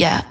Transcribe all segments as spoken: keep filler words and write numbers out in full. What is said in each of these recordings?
Yeah.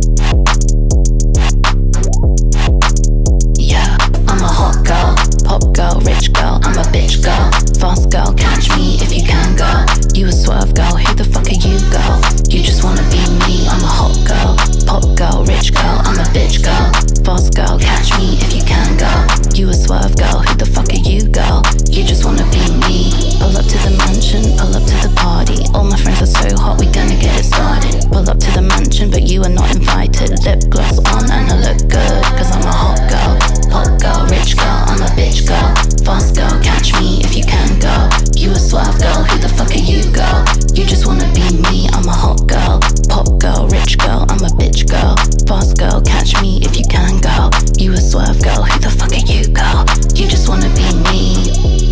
Yeah, I'm a hot girl, pop girl, rich girl, I'm a bitch girl, fast girl, catch me if you can, girl. You a swerve girl, who the fuck are you, girl? You just wanna be me, I'm a hot girl, pop girl, rich girl, I'm a bitch girl, fast girl, catch me if you can, girl. You a swerve girl, who the fuck are you, girl? You just wanna be me. Pull up to the mansion, pull up to the party. All my friends are so hot, we gonna get it started. Pull up to the mansion, but you are not invited. Lip gloss on and I look good, cause I'm a hot girl, pop girl, rich girl, I'm a bitch girl, fast girl, catch me if you can, girl. You a swerve girl, who the fuck are you, girl? You just wanna be me, I'm a hot girl, pop girl, rich girl, I'm a bitch girl, fast girl, catch me if you can, girl. You a swerve girl, who the fuck are you, girl? You just wanna be me.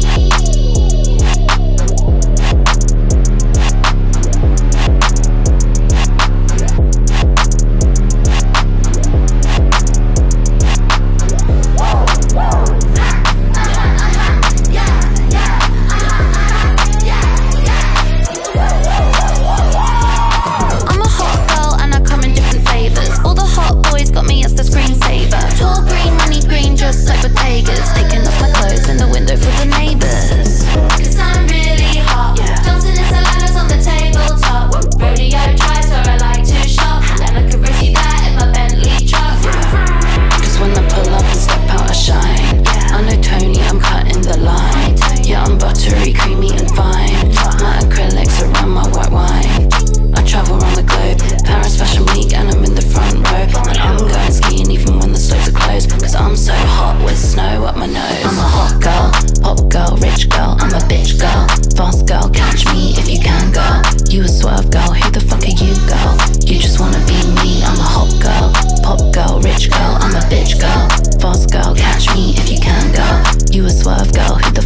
Taking off my clothes in the window for the neighbours. Cause I'm really hot, yeah. Dancing in saladas on the tabletop. Rodeo drives where I like to shop, and I can see that in my Bentley truck. Cause when I pull up and step out I shine, yeah. I know Tony, I'm cutting the line. Yeah, I'm buttery, creamy and fine. My acrylics around my white wine. I travel around the globe, Paris Fashion Week, and I'm in the front row. And I'm going skiing even when the slopes are closed, cause I'm so hot with snow up my nose. I'm a hot girl, pop girl, rich girl, I'm a bitch girl, fast girl, catch me if you can, girl. You a swerve girl, who the fuck are you, girl? You just wanna be me, I'm a hot girl, pop girl, rich girl, I'm a bitch girl, fast girl, catch me if you can, girl. You a swerve girl, who the